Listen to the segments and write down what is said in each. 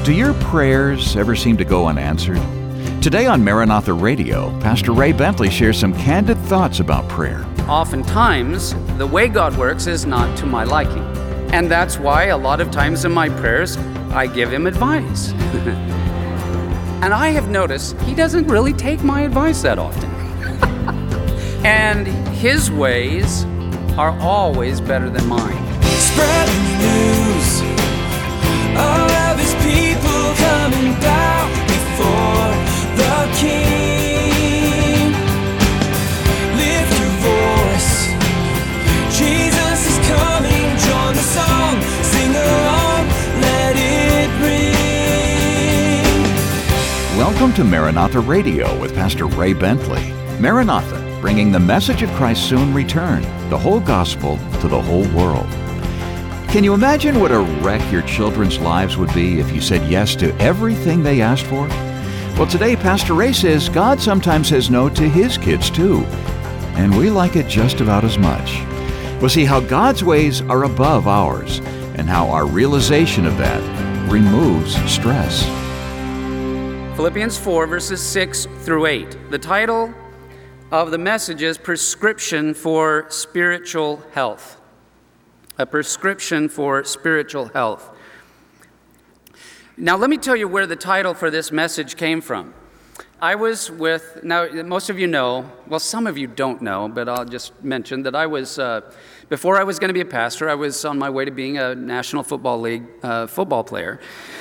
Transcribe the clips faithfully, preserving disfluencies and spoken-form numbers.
Do your prayers ever seem to go unanswered? Today on Maranatha Radio, Pastor Ray Bentley shares some candid thoughts about prayer. Oftentimes, the way God works is not to my liking. And that's why a lot of times in my prayers, I give him advice. And I have noticed he doesn't really take my advice that often. And his ways are always better than mine. Spreading the news, all of his people coming down before the King. Lift your voice, Jesus is coming. Join the song, sing along, let it ring. Welcome to Maranatha Radio with Pastor Ray Bentley. Maranatha, bringing the message of Christ's soon return, the whole gospel to the whole world. Can you imagine what a wreck your children's lives would be if you said yes to everything they asked for? Well, today Pastor Ray says God sometimes says no to his kids too, and we like it just about as much. We'll see how God's ways are above ours and how our realization of that removes stress. Philippians four, verses six through eight. The title of the message is Prescription for Spiritual Health. A prescription for spiritual health. Now, let me tell you where the title for this message came from. I was with, now most of you know, well, some of you don't know, but I'll just mention that I was, uh, before I was going to be a pastor, I was on my way to being a National Football League uh, football player.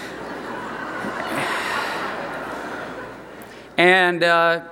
and, uh,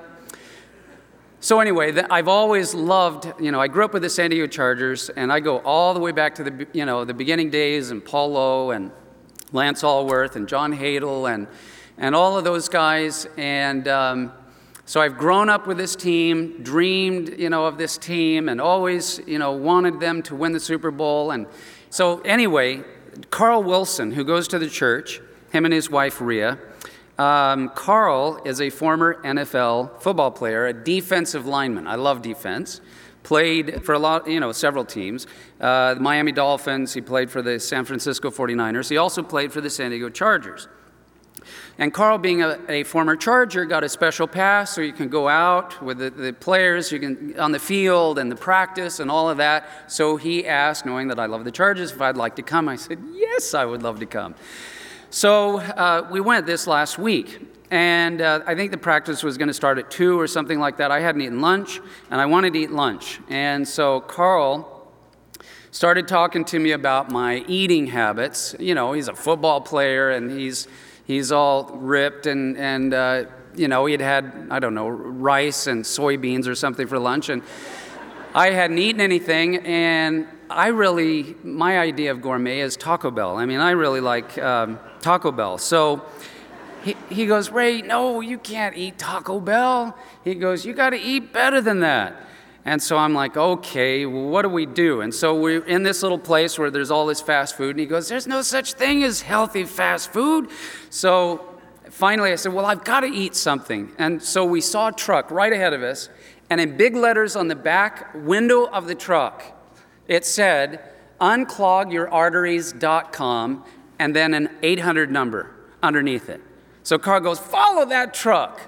So anyway, I've always loved, you know, I grew up with the San Diego Chargers, and I go all the way back to the, you know, the beginning days, and Paul Lowe, and Lance Allworth, and John Hadel, and and all of those guys. And um, so I've grown up with this team, dreamed, you know, of this team, and always, you know, wanted them to win the Super Bowl. And so anyway, Carl Wilson, who goes to the church, him and his wife Rhea. Um, Carl is a former N F L football player, a defensive lineman. I love defense. Played for a lot, you know, several teams. Uh, the Miami Dolphins. He played for the San Francisco forty-niners. He also played for the San Diego Chargers. And Carl, being a, a former Charger, got a special pass so you can go out with the, the players, you can on the field and the practice and all of that. So he asked, knowing that I love the Chargers, if I'd like to come. I said, yes, I would love to come. So uh, we went this last week, and uh, I think the practice was going to start at two or something like that. I hadn't eaten lunch, and I wanted to eat lunch. And so Carl started talking to me about my eating habits. You know, he's a football player, and he's he's all ripped, and, and uh, you know, he had had, I don't know, rice and soybeans or something for lunch, and I hadn't eaten anything, and I really, my idea of gourmet is Taco Bell. I mean, I really like um, Taco Bell. So he, he goes, Ray, no, you can't eat Taco Bell. He goes, you got to eat better than that. And so I'm like, okay, well, what do we do? And so we're in this little place where there's all this fast food, and he goes, there's no such thing as healthy fast food. So finally I said, well, I've got to eat something. And so we saw a truck right ahead of us, and in big letters on the back window of the truck, it said, unclog your arteries dot com, and then an eight hundred number underneath it. So Carl goes, follow that truck.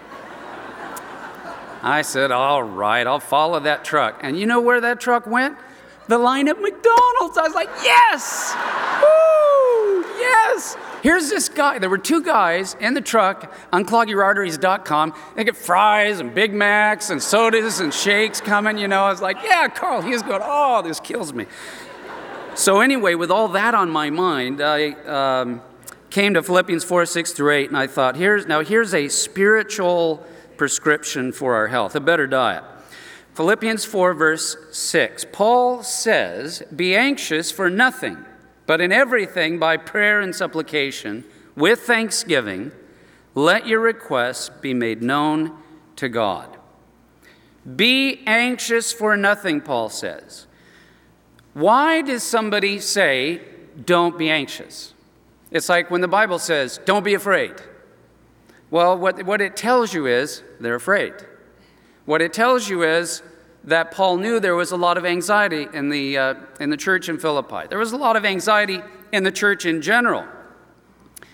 I said, all right, I'll follow that truck. And you know where that truck went? The line at McDonald's. I was like, yes! Woo! Yes! Here's this guy. There were two guys in the truck, unclog your arteries dot com. They get fries and Big Macs and sodas and shakes coming, you know. I was like, yeah, Carl. He was going, oh, this kills me. So anyway, with all that on my mind, I um, came to Philippians four, six through eight, and I thought, here's now here's a spiritual prescription for our health, a better diet. Philippians four, verse six. Paul says, be anxious for nothing, but in everything, by prayer and supplication, with thanksgiving, let your requests be made known to God. Be anxious for nothing, Paul says. Why does somebody say, don't be anxious? It's like when the Bible says, don't be afraid. Well, what, what it tells you is they're afraid. What it tells you is that Paul knew there was a lot of anxiety in the, uh, in the church in Philippi. There was a lot of anxiety in the church in general.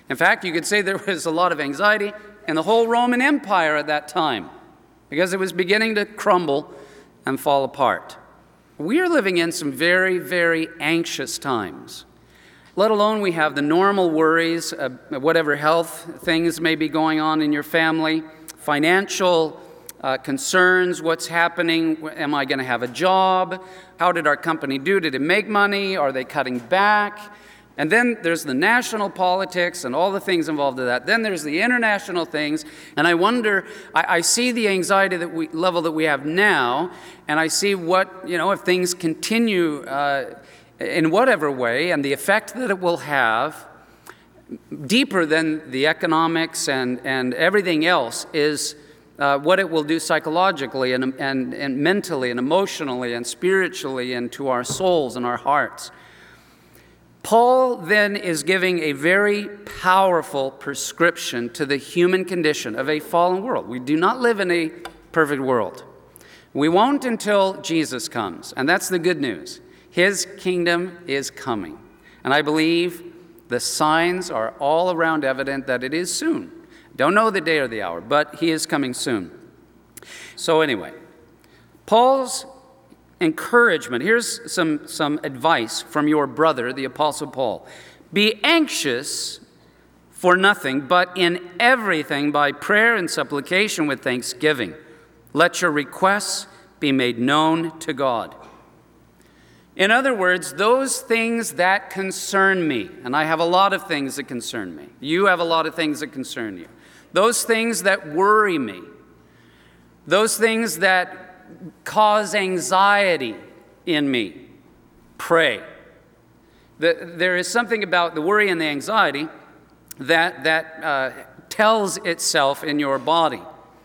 In fact, you could say there was a lot of anxiety in the whole Roman Empire at that time because it was beginning to crumble and fall apart. We are living in some very, very anxious times. Let alone we have the normal worries, uh, whatever health things may be going on in your family, financial uh, concerns, what's happening, am I going to have a job, how did our company do, did it make money, are they cutting back? And then there's the national politics and all the things involved in that. Then there's the international things, and I wonder, I, I see the anxiety that we, level that we have now, and I see what, you know, if things continue uh, in whatever way, and the effect that it will have, deeper than the economics and, and everything else, is uh, what it will do psychologically and, and, and mentally and emotionally and spiritually and to our souls and our hearts. Paul then is giving a very powerful prescription to the human condition of a fallen world. We do not live in a perfect world. We won't until Jesus comes, and that's the good news. His kingdom is coming. And I believe the signs are all around evident that it is soon. Don't know the day or the hour, but he is coming soon. So anyway, Paul's encouragement, here's some, some advice from your brother, the Apostle Paul. Be anxious for nothing, but in everything by prayer and supplication with thanksgiving. Let your requests be made known to God. In other words, those things that concern me, and I have a lot of things that concern me. You have a lot of things that concern you. Those things that worry me, those things that cause anxiety in me, pray. The, there is something about the worry and the anxiety that, that uh, tells itself in your body.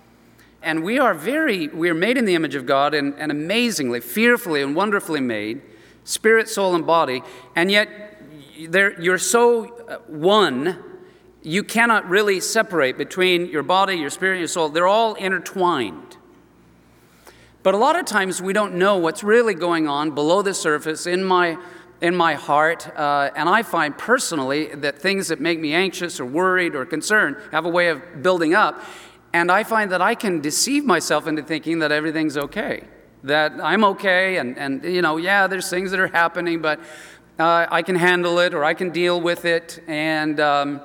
And we are very, we are made in the image of God and, and amazingly, fearfully and wonderfully made, spirit, soul, and body, and yet you're so one, you cannot really separate between your body, your spirit, and your soul. They're all intertwined. But a lot of times we don't know what's really going on below the surface in my, in my heart, uh, and I find personally that things that make me anxious or worried or concerned have a way of building up, and I find that I can deceive myself into thinking that everything's okay. That I'm okay, and, and you know, yeah, there's things that are happening, but uh, I can handle it, or I can deal with it, and um,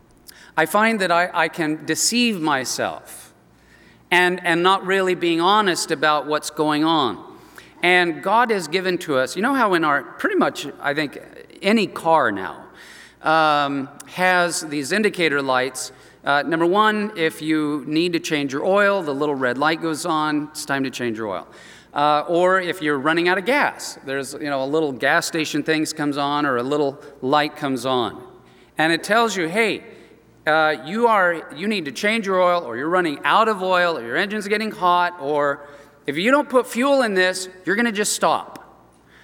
I find that I, I can deceive myself, and, and not really being honest about what's going on. And God has given to us, you know how in our, pretty much, I think, any car now um, has these indicator lights. Uh, number one, if you need to change your oil, the little red light goes on, it's time to change your oil. Uh, or if you're running out of gas, there's, you know, a little gas station thing comes on or a little light comes on. And it tells you, hey, uh, you are, you need to change your oil, or you're running out of oil, or your engine's getting hot, or if you don't put fuel in this, you're going to just stop.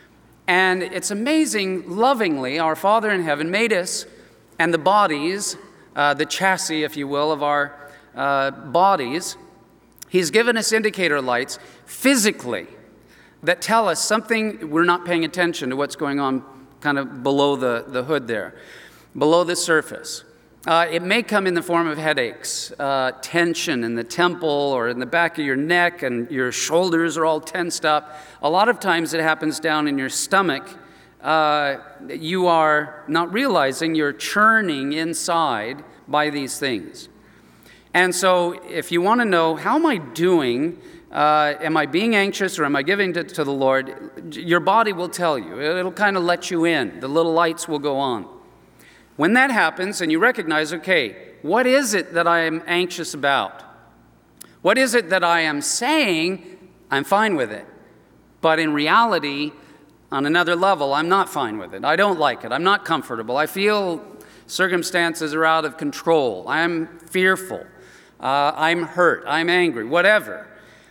And it's amazing, lovingly, our Father in heaven made us and the bodies, uh, the chassis, if you will, of our uh, bodies. He's given us indicator lights physically that tell us something, we're not paying attention to what's going on kind of below the, the hood there, below the surface. Uh, it may come in the form of headaches, uh, tension in the temple or in the back of your neck, and your shoulders are all tensed up. A lot of times it happens down in your stomach. Uh, you are not realizing you're churning inside by these things. And so if you want to know, how am I doing? Uh, am I being anxious, or am I giving to, to the Lord? Your body will tell you. It'll kind of let you in. The little lights will go on. When that happens and you recognize, okay, what is it that I am anxious about? What is it that I am saying? I'm fine with it. But in reality, on another level, I'm not fine with it. I don't like it. I'm not comfortable. I feel circumstances are out of control. I'm fearful. Uh, I'm hurt, I'm angry, whatever.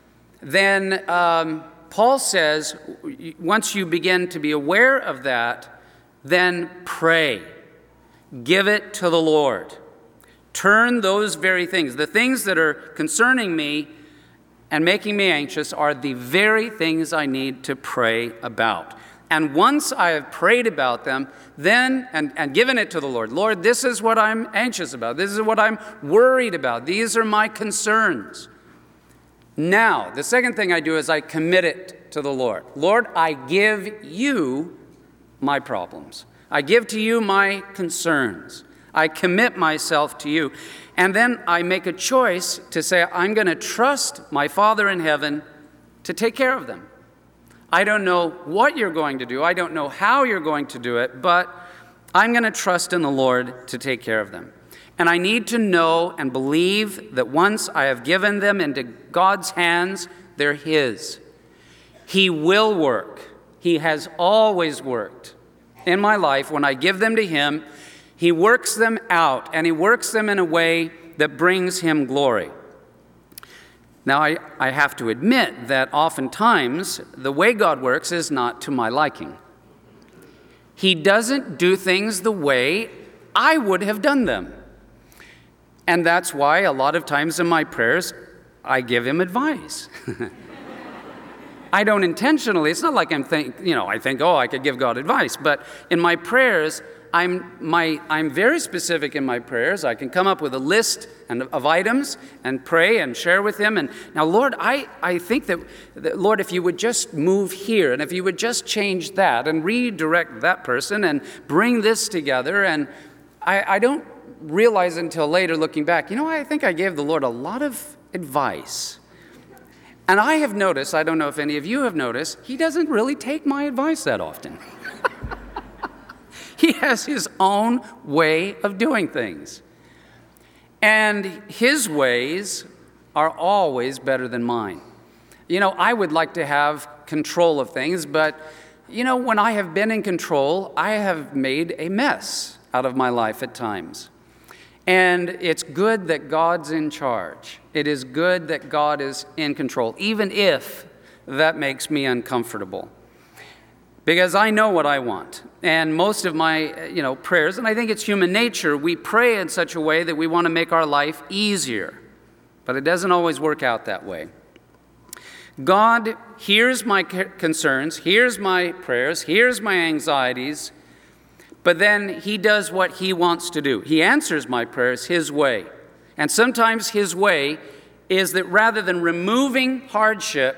Then um, Paul says, once you begin to be aware of that, then pray. Give it to the Lord. Turn those very things, the things that are concerning me and making me anxious, are the very things I need to pray about. And once I have prayed about them, then, and, and given it to the Lord, Lord, this is what I'm anxious about. This is what I'm worried about. These are my concerns. Now, the second thing I do is I commit it to the Lord. Lord, I give you my problems. I give to you my concerns. I commit myself to you. And then I make a choice to say, I'm going to trust my Father in heaven to take care of them. I don't know what you're going to do. I don't know how you're going to do it, but I'm going to trust in the Lord to take care of them. And I need to know and believe that once I have given them into God's hands, they're His. He will work. He has always worked in my life. When I give them to Him, He works them out, and He works them in a way that brings Him glory. Now, I, I have to admit that oftentimes the way God works is not to my liking. He doesn't do things the way I would have done them. And that's why a lot of times in my prayers, I give Him advice. I don't intentionally, it's not like I'm think, you know, I think, oh, I could give God advice. But in my prayers, I'm, my, I'm very specific in my prayers. I can come up with a list and, of items and pray and share with Him. And now, Lord, I, I think that, that, Lord, if you would just move here, and if you would just change that and redirect that person and bring this together. And I, I don't realize until later, looking back, you know, I think I gave the Lord a lot of advice. And I have noticed, I don't know if any of you have noticed, He doesn't really take my advice that often. He has His own way of doing things. And His ways are always better than mine. You know, I would like to have control of things, but, you know, when I have been in control, I have made a mess out of my life at times. And it's good that God's in charge. It is good that God is in control, even if that makes me uncomfortable. Because I know what I want. And most of my, you know, prayers, and I think it's human nature, we pray in such a way that we want to make our life easier. But it doesn't always work out that way. God hears my concerns, hears my prayers, hears my anxieties, but then He does what He wants to do. He answers my prayers His way. And sometimes His way is that rather than removing hardship,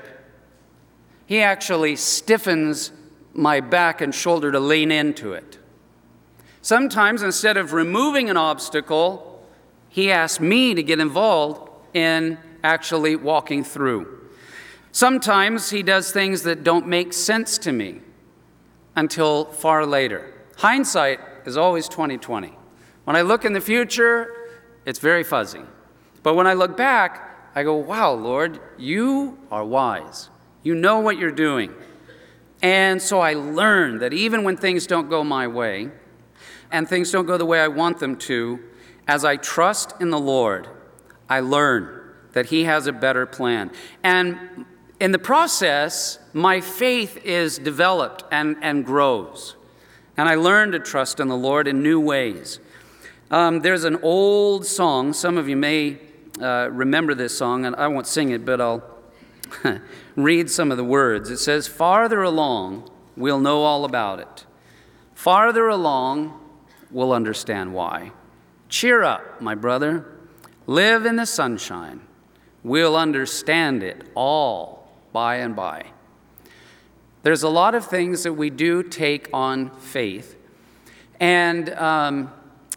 He actually stiffens my back and shoulder to lean into it. Sometimes instead of removing an obstacle, He asks me to get involved in actually walking through. Sometimes He does things that don't make sense to me until far later. Hindsight is always twenty twenty. When I look in the future, it's very fuzzy. But when I look back, I go, wow, Lord, you are wise. You know what you're doing. And so I learned that even when things don't go my way, and things don't go the way I want them to, as I trust in the Lord, I learn that He has a better plan. And in the process, my faith is developed and, and grows. And I learn to trust in the Lord in new ways. Um, there's an old song. Some of you may uh, remember this song, and I won't sing it, but I'll read some of the words. It says, farther along, we'll know all about it. Farther along, we'll understand why. Cheer up, my brother. Live in the sunshine. We'll understand it all by and by. There's a lot of things that we do take on faith. And um,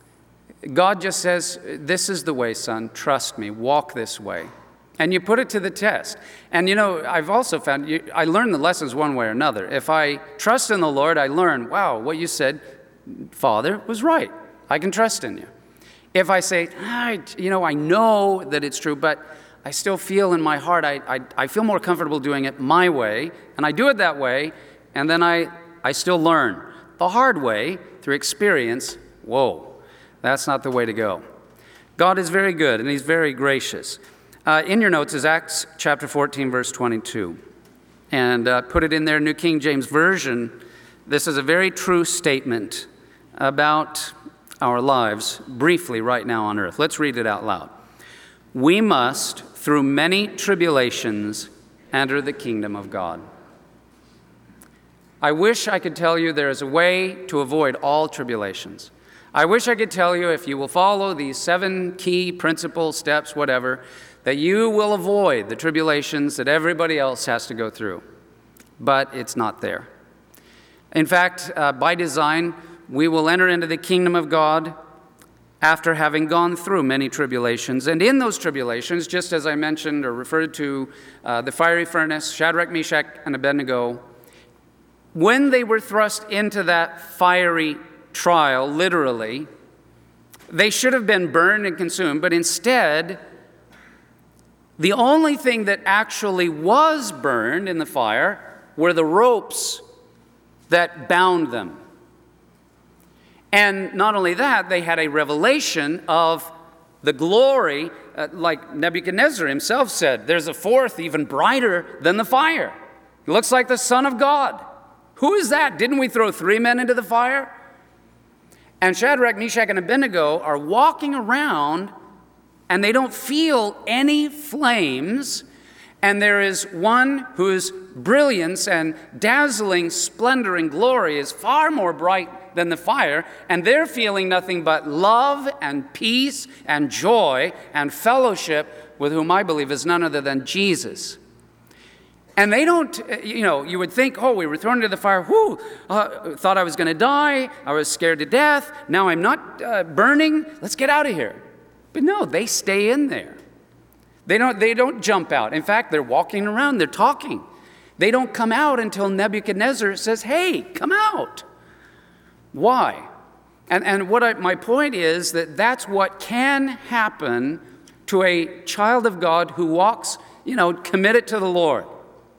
God just says, this is the way, son. Trust me. Walk this way. And you put it to the test. And, you know, I've also found, you, I learn the lessons one way or another. If I trust in the Lord, I learn, wow, what you said, Father, was right. I can trust in you. If I say, ah, you know, I know that it's true, but I still feel in my heart, I, I, I feel more comfortable doing it my way, and I do it that way, and then I, I still learn the hard way through experience. Whoa, that's not the way to go. God is very good, and He's very gracious. Uh, in your notes is Acts chapter fourteen, verse twenty-two. And uh, put it in there, New King James Version. This is a very true statement about our lives briefly right now on earth. Let's read it out loud. We must, through many tribulations, enter the kingdom of God. I wish I could tell you there is a way to avoid all tribulations. I wish I could tell you if you will follow these seven key principles, steps, whatever, that you will avoid the tribulations that everybody else has to go through. But it's not there. In fact, uh, by design, we will enter into the kingdom of God after having gone through many tribulations. And in those tribulations, just as I mentioned or referred to uh, the fiery furnace, Shadrach, Meshach, and Abednego, when they were thrust into that fiery trial, literally, they should have been burned and consumed, but instead, the only thing that actually was burned in the fire were the ropes that bound them. And not only that, they had a revelation of the glory, uh, like Nebuchadnezzar himself said, there's a fourth even brighter than the fire. It looks like the Son of God. Who is that? Didn't we throw three men into the fire? And Shadrach, Meshach, and Abednego are walking around, and they don't feel any flames. And there is one whose brilliance and dazzling splendor and glory is far more bright than the fire, and they're feeling nothing but love and peace and joy and fellowship with whom I believe is none other than Jesus. And they don't, you know, you would think, oh, we were thrown into the fire, whoo, uh, thought I was going to die, I was scared to death, now I'm not uh, burning, let's get out of here. But no, they stay in there. They don't, they don't jump out. In fact, they're walking around, they're talking. They don't come out until Nebuchadnezzar says, hey, come out. Why? And, and what I, my point is that that's what can happen to a child of God who walks, you know, committed to the Lord,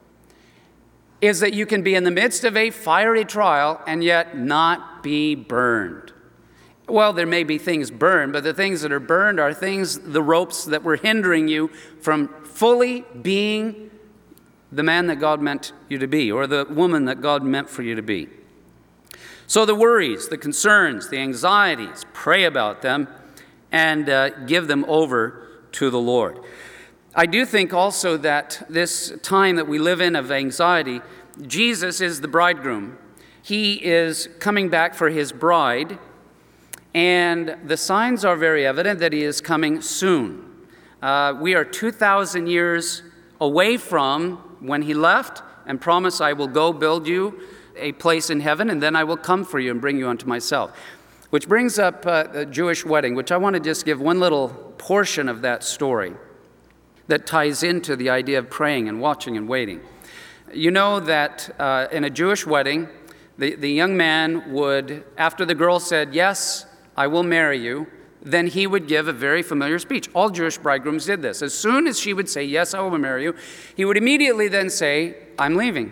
is that you can be in the midst of a fiery trial and yet not be burned. Well, there may be things burned, but the things that are burned are things, the ropes that were hindering you from fully being the man that God meant you to be, or the woman that God meant for you to be. So the worries, the concerns, the anxieties, pray about them and uh, give them over to the Lord. I do think also that this time that we live in of anxiety, Jesus is the bridegroom. He is coming back for his bride, and the signs are very evident that he is coming soon. Uh, we are two thousand years away from when he left and promised, I will go build you a place in heaven, and then I will come for you and bring you unto myself. Which brings up uh, a Jewish wedding, which I want to just give one little portion of that story that ties into the idea of praying and watching and waiting. You know that uh, in a Jewish wedding, the, the young man would, after the girl said, yes, I will marry you, then he would give a very familiar speech. All Jewish bridegrooms did this. As soon as she would say, yes, I will marry you, he would immediately then say, I'm leaving.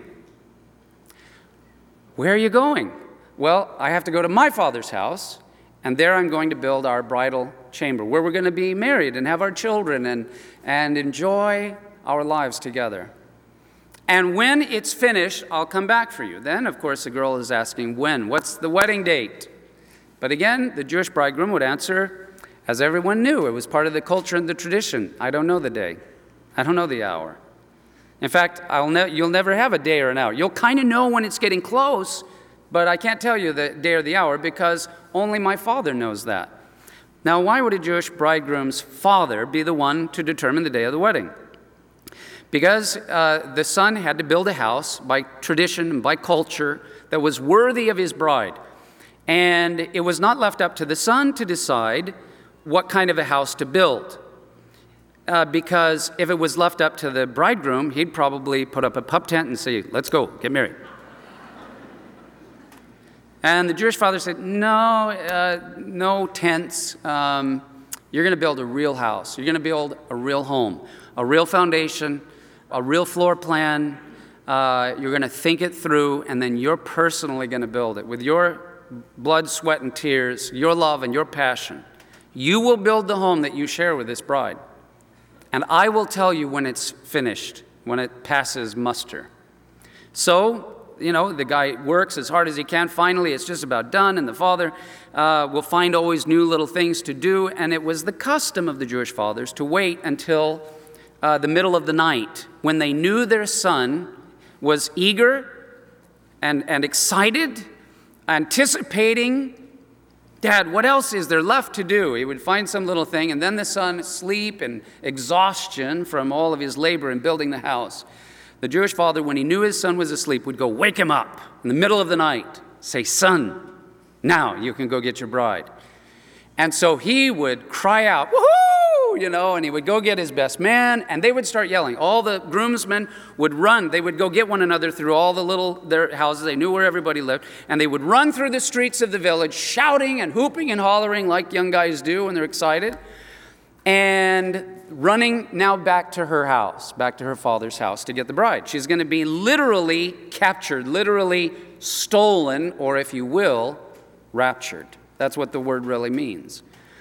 Where are you going? Well, I have to go to my father's house, and there I'm going to build our bridal chamber, where we're going to be married and have our children and, and enjoy our lives together. And when it's finished, I'll come back for you. Then, of course, the girl is asking, when? What's the wedding date? But again, the Jewish bridegroom would answer, as everyone knew, it was part of the culture and the tradition. I don't know the day. I don't know the hour. In fact, I'll ne- you'll never have a day or an hour. You'll kind of know when it's getting close, but I can't tell you the day or the hour because only my father knows that. Now, why would a Jewish bridegroom's father be the one to determine the day of the wedding? Because uh, the son had to build a house by tradition and by culture that was worthy of his bride. And it was not left up to the son to decide what kind of a house to build. Uh, because if it was left up to the bridegroom, he'd probably put up a pup tent and say, let's go, get married. And the Jewish father said, no, uh, no tents. Um, you're going to build a real house. You're going to build a real home, a real foundation, a real floor plan. Uh, you're going to think it through, and then you're personally going to build it with your blood, sweat, and tears, your love and your passion. You will build the home that you share with this bride. And I will tell you when it's finished, when it passes muster. So, you know, the guy works as hard as he can. Finally, it's just about done, and the father uh, will find always new little things to do. And it was the custom of the Jewish fathers to wait until uh, the middle of the night when they knew their son was eager and, and excited, anticipating, Dad, what else is there left to do? He would find some little thing, and then the son, sleep and exhaustion from all of his labor in building the house. The Jewish father, when he knew his son was asleep, would go wake him up in the middle of the night, say, son, now you can go get your bride. And so he would cry out, woohoo, you know, and he would go get his best man, and they would start yelling. All the groomsmen would run. They would go get one another through all the little their houses. They knew where everybody lived. And they would run through the streets of the village, shouting and whooping and hollering like young guys do when they're excited. And running now back to her house, back to her father's house to get the bride. She's going to be literally captured, literally stolen, or if you will, raptured. That's what the word really means.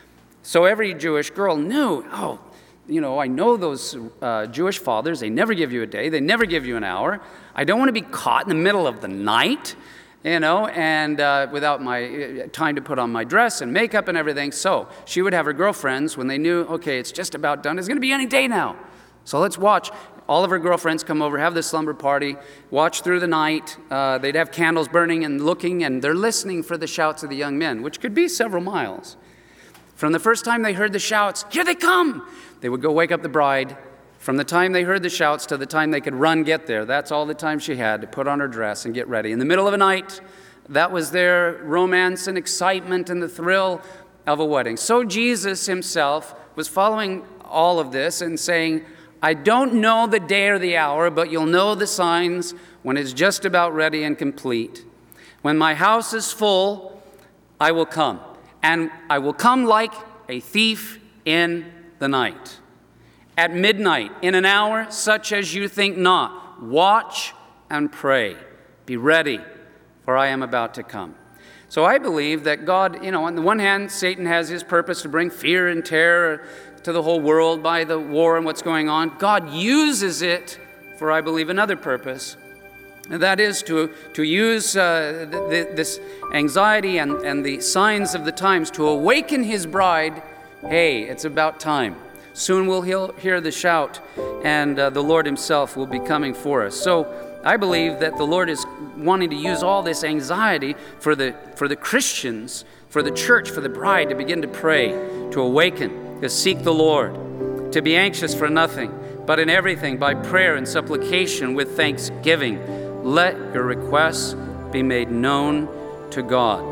So every Jewish girl knew, oh, you know, I know those uh, Jewish fathers, they never give you a day, they never give you an hour. I don't want to be caught in the middle of the night, you know, and uh, without my time to put on my dress and makeup and everything. So she would have her girlfriends when they knew, okay, it's just about done. It's going to be any day now. So let's watch. All of her girlfriends come over, have this slumber party, watch through the night. Uh, they'd have candles burning and looking, and they're listening for the shouts of the young men, which could be several miles. From the first time they heard the shouts, here they come, they would go wake up the bride. From the time they heard the shouts to the time they could run, get there, that's all the time she had to put on her dress and get ready. In the middle of the night, that was their romance and excitement and the thrill of a wedding. So Jesus himself was following all of this and saying, I don't know the day or the hour, but you'll know the signs when it's just about ready and complete. When my house is full, I will come, and I will come like a thief in the night. At midnight, in an hour such as you think not, watch and pray. Be ready, for I am about to come. So I believe that God, you know, on the one hand, Satan has his purpose to bring fear and terror to the whole world by the war and what's going on. God uses it for, I believe, another purpose. And that is to, to use uh, th- th- this anxiety and, and the signs of the times to awaken his bride. Hey, it's about time. Soon we'll hear the shout, and uh, the Lord himself will be coming for us. So I believe that the Lord is wanting to use all this anxiety for the, for the Christians, for the church, for the bride to begin to pray, to awaken, to seek the Lord, to be anxious for nothing, but in everything by prayer and supplication with thanksgiving. Let your requests be made known to God.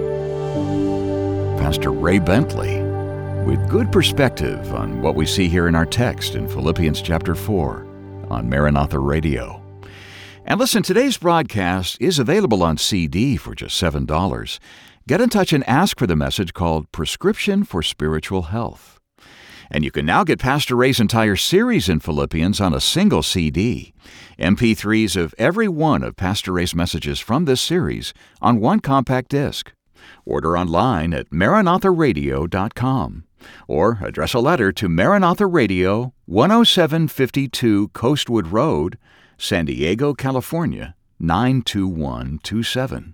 Pastor Ray Bentley, with good perspective on what we see here in our text in Philippians chapter four on Maranatha Radio. And listen, today's broadcast is available on C D for just seven dollars. Get in touch and ask for the message called Prescription for Spiritual Health. And you can now get Pastor Ray's entire series in Philippians on a single C D. M P threes of every one of Pastor Ray's messages from this series on one compact disc. Order online at maranatha radio dot com or address a letter to Maranatha Radio, one oh seven fifty-two Coastwood Road, San Diego, California, nine two one two seven.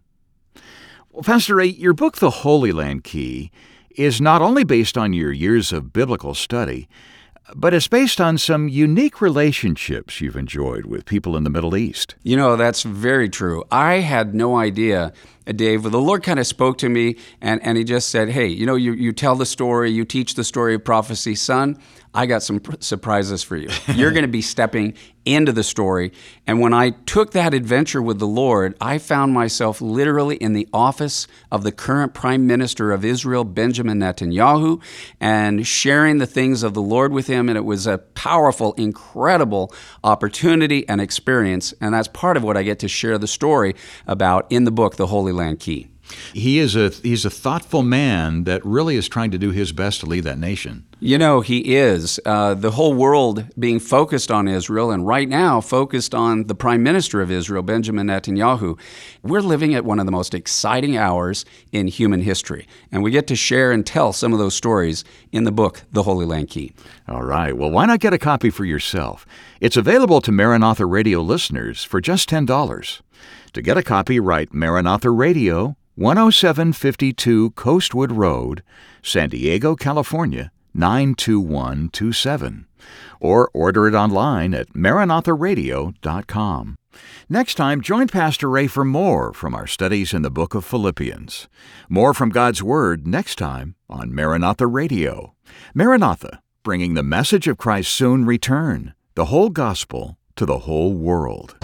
Well, Pastor Ray, your book, The Holy Land Key, is not only based on your years of biblical study, but it's based on some unique relationships you've enjoyed with people in the Middle East. You know, that's very true. I had no idea, Dave. The Lord kind of spoke to me, and, and he just said, hey, you know, you, you tell the story, you teach the story of prophecy. Son, I got some pr- surprises for you. You're going to be stepping into the story. And when I took that adventure with the Lord, I found myself literally in the office of the current Prime Minister of Israel, Benjamin Netanyahu, and sharing the things of the Lord with him. And it was a powerful, incredible opportunity and experience. And that's part of what I get to share the story about in the book, The Holy Land Key. He is a he's a thoughtful man that really is trying to do his best to lead that nation. You know, he is. Uh, the whole world being focused on Israel, and right now focused on the Prime Minister of Israel, Benjamin Netanyahu. We're living at one of the most exciting hours in human history, and we get to share and tell some of those stories in the book, The Holy Land Key. All right. Well, why not get a copy for yourself? It's available to Maranatha Radio listeners for just ten dollars. To get a copy, write Maranatha Radio, one oh seven fifty-two Coastwood Road, San Diego, California, nine two one two seven. Or order it online at maranatha radio dot com. Next time, join Pastor Ray for more from our studies in the book of Philippians. More from God's Word next time on Maranatha Radio. Maranatha, bringing the message of Christ's soon return, the whole gospel to the whole world.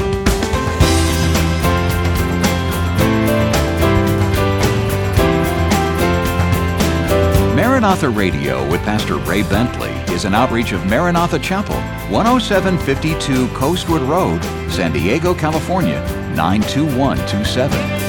Maranatha Radio with Pastor Ray Bentley is an outreach of Maranatha Chapel, one oh seven fifty-two Coastwood Road, San Diego, California, nine two one two seven.